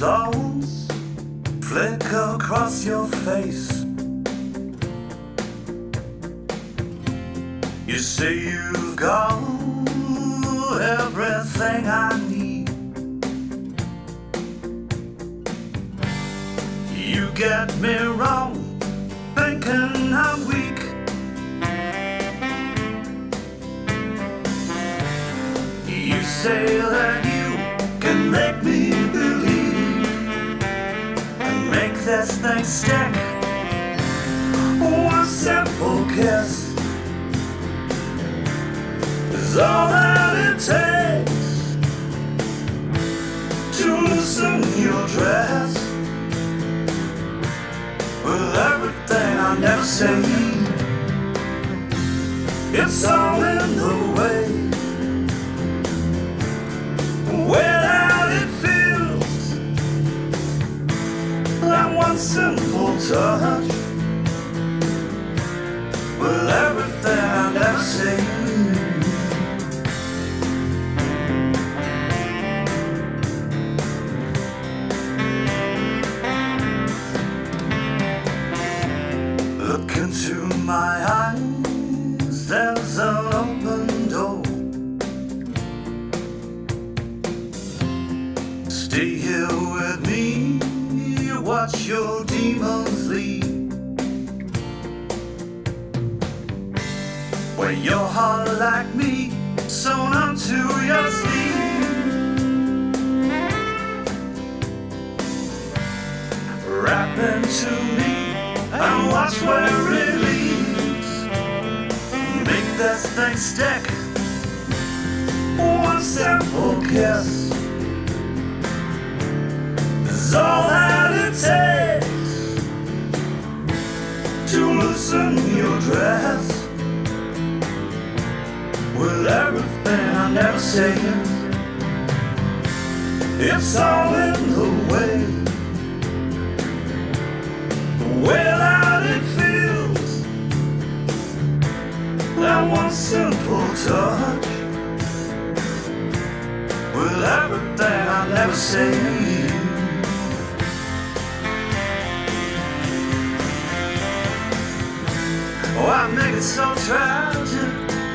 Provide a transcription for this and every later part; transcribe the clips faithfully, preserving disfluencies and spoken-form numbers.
thoughts flicker across your face. You say you've got everything I need. You get me wrong, thinking I'm weak. You say that you can make me believe and make this thing stick. One simple kiss is all that it takes to loosen your dress. With everything I never say, it's all in the way. Without it feels like one simple touch. With everything I never say, look into my eyes, there's an open door. Stay here with me, watch your demons leave. Wear your heart like me, sewn onto your sleeve. Wrap into me and watch where it leads. Make this thing stick, one simple kiss is all that it takes to loosen your dress. With everything I never say, it's all in the way. Without it feels like one simple touch. With everything I never say, oh, I make it so tragic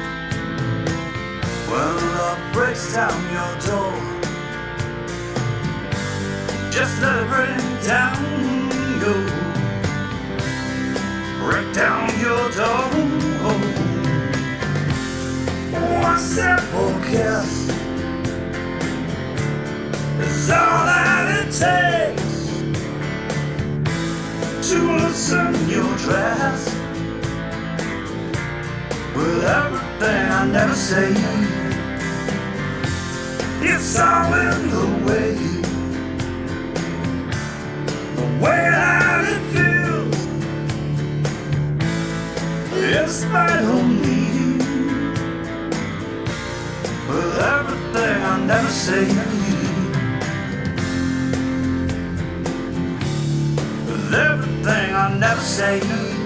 when love breaks down your door. Just let it break down, go. Break down your door. One simple kiss is all that it takes to loosen your dress. With everything I never say, it's all in the way. The way that it feels, it's spite on me. With everything I never say, with everything I never say.